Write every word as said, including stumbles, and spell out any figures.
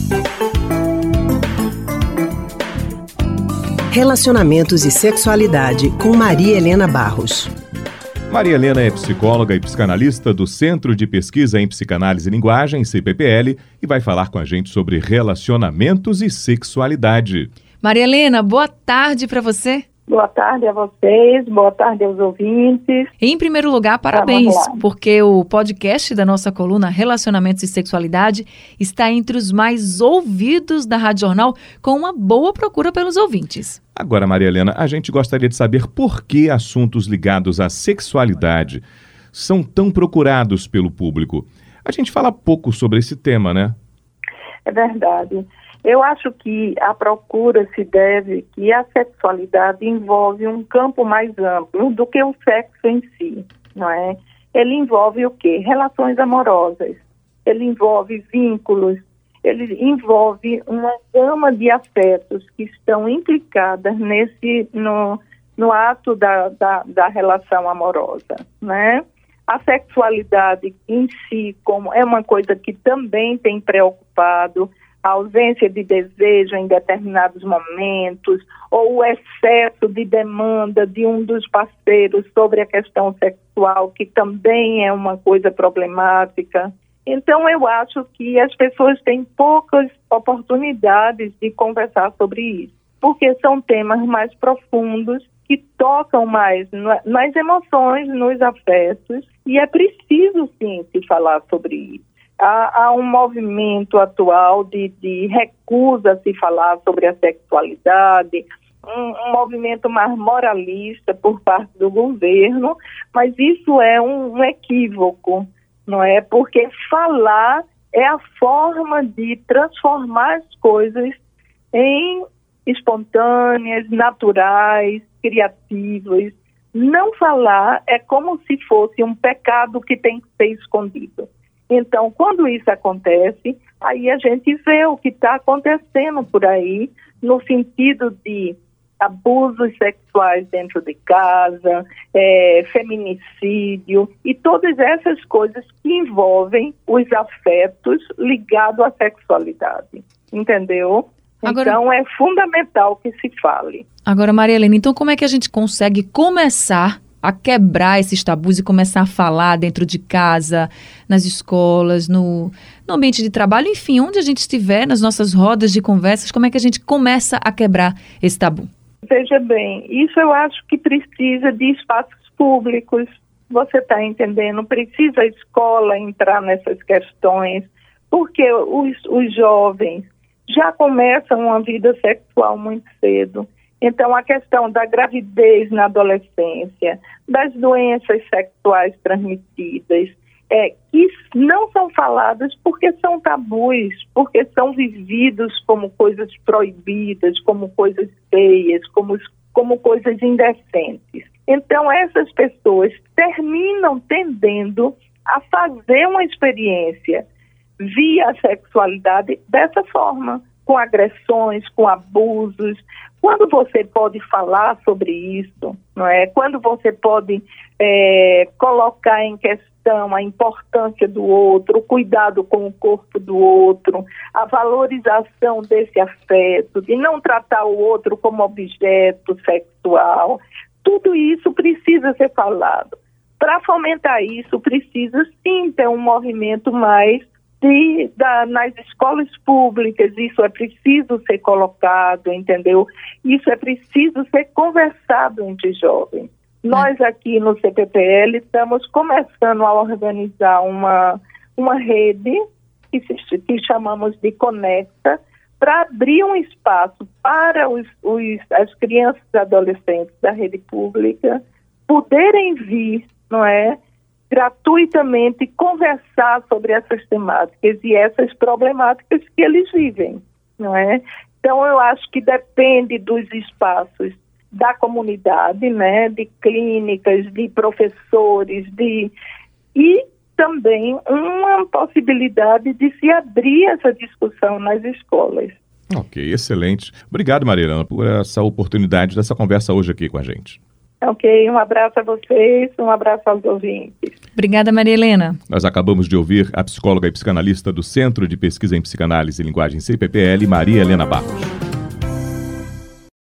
Relacionamentos e Sexualidade, com Maria Helena Barros. Maria Helena é psicóloga e psicanalista do Centro de Pesquisa em Psicanálise e Linguagem, C P P L, e vai falar com a gente sobre relacionamentos e sexualidade. Maria Helena, boa tarde para você. Boa tarde a vocês, boa tarde aos ouvintes. Em primeiro lugar, parabéns, porque o podcast da nossa coluna Relacionamentos e Sexualidade está entre os mais ouvidos da Rádio Jornal, com uma boa procura pelos ouvintes. Agora, Maria Helena, a gente gostaria de saber por que assuntos ligados à sexualidade são tão procurados pelo público. A gente fala pouco sobre esse tema, né? É verdade. Eu acho que a procura se deve que a sexualidade envolve um campo mais amplo do que o sexo em si, não é? Ele envolve o quê? Relações amorosas, ele envolve vínculos, ele envolve uma gama de afetos que estão implicadas nesse, no, no ato da, da, da relação amorosa, né? A sexualidade em si como é uma coisa que também tem preocupado, a ausência de desejo em determinados momentos, ou o excesso de demanda de um dos parceiros sobre a questão sexual, que também é uma coisa problemática. Então, eu acho que as pessoas têm poucas oportunidades de conversar sobre isso, porque são temas mais profundos, que tocam mais nas emoções, nos afetos, e é preciso, sim, se falar sobre isso. Há, há um movimento atual de, de recusa a se falar sobre a sexualidade, um, um movimento mais moralista por parte do governo, mas isso é um, um equívoco, não é? Porque falar é a forma de transformar as coisas em espontâneas, naturais, criativas. Não falar é como se fosse um pecado que tem que ser escondido. Então, quando isso acontece, aí a gente vê o que está acontecendo por aí, no sentido de abusos sexuais dentro de casa, é, feminicídio e todas essas coisas que envolvem os afetos ligados à sexualidade, entendeu? Agora, então, é fundamental que se fale. Agora, Maria Helena, então como é que a gente consegue começar a quebrar esses tabus e começar a falar dentro de casa, nas escolas, no, no ambiente de trabalho, enfim, onde a gente estiver, nas nossas rodas de conversas, como é que a gente começa a quebrar esse tabu? Veja bem, isso eu acho que precisa de espaços públicos, você está entendendo? Precisa a escola entrar nessas questões, porque os, os jovens já começam uma vida sexual muito cedo. Então, a questão da gravidez na adolescência, das doenças sexuais transmitidas, é, que não são faladas porque são tabus, porque são vividos como coisas proibidas, como coisas feias, como, como coisas indecentes. Então, essas pessoas terminam tendendo a fazer uma experiência via sexualidade dessa forma, com agressões, com abusos. Quando você pode falar sobre isso, não é? Quando você pode é, colocar em questão a importância do outro, o cuidado com o corpo do outro, a valorização desse afeto, de não tratar o outro como objeto sexual, tudo isso precisa ser falado. Para fomentar isso, precisa sim ter um movimento mais De, da, nas escolas públicas, isso é preciso ser colocado, entendeu? Isso é preciso ser conversado entre jovens. Nós aqui no C P P L estamos começando a organizar uma, uma rede que, se, que chamamos de Conecta, para abrir um espaço para os, os, as crianças e adolescentes da rede pública poderem vir, não é? gratuitamente conversar sobre essas temáticas e essas problemáticas que eles vivem, não é? Então, eu acho que depende dos espaços da comunidade, né, de clínicas, de professores, de e também uma possibilidade de se abrir essa discussão nas escolas. Ok, excelente. Obrigado, Maria Helena, por essa oportunidade dessa conversa hoje aqui com a gente. Ok, um abraço a vocês, um abraço aos ouvintes. Obrigada, Maria Helena. Nós acabamos de ouvir a psicóloga e psicanalista do Centro de Pesquisa em Psicanálise e Linguagem C P P L, Maria Helena Barros.